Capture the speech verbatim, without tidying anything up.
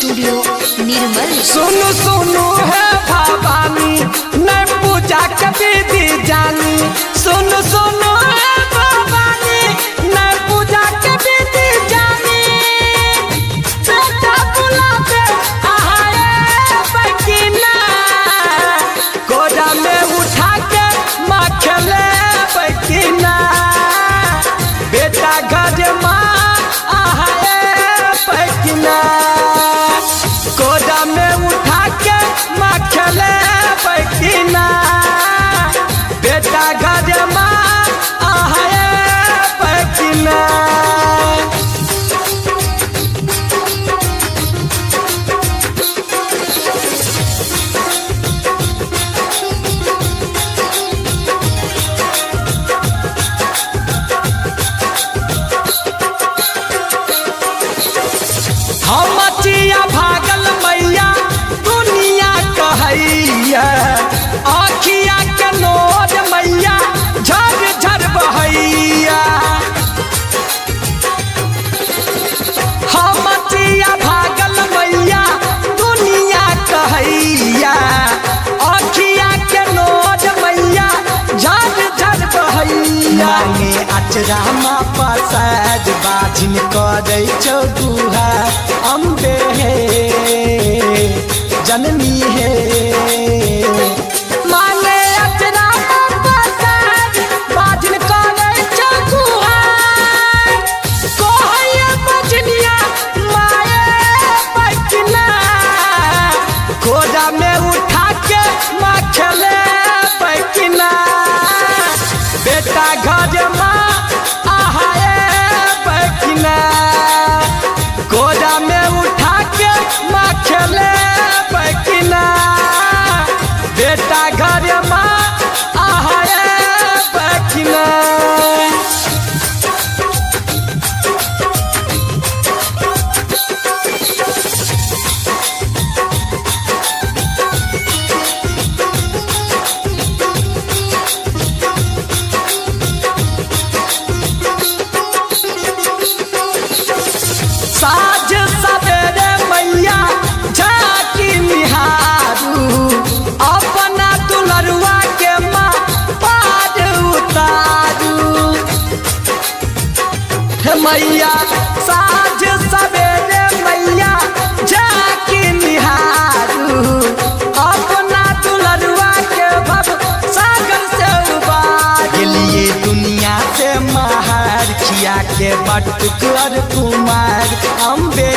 Studio निर्मल। सुनु सुनु है भवानी न पूजा कभी दी जानी। सुनु सुनु है भवानी न पूजा कभी दी जानी। बेटा बुलावे आए बकीना गोदा में उठा के माँ खेले बकीना। बेटा घर माँ आए बकीना गोदा में उठा के माँ खेले बकीना। बेटा घर माँ आए बकीना। हम चिया भागल मैया दुनिया कहैया। आखिया के नोर मैया झर झर बहैया। हम चिया भागल मैया दुनिया कहैया। आखिया के नोर मैया झर झर बहैया। मांगे अचरा माँ पसाद बाजिन करे चौदुहा। अम्बे है जननी है माने अचरा पसाद बाजिन करे चौदुहा। कोहैया बजनिया माए बजना गोदा में उठा के माँ खेले बजना। बेटा घर माँ आए बजना गोदा में उठा के माँ खेले बजना। बेटा घर माँ आए बजना। साझ सवेरे मैया झाकी निहारू। अपना दुलरुआ के माँ पार उतारू। हे मैया साझ सवेरे मैया झाकी निहारू। अपना दुलरुआ के भव सागर से उबार लिए दुनिया से महार खिया के बटुकर कुमार। अम्बे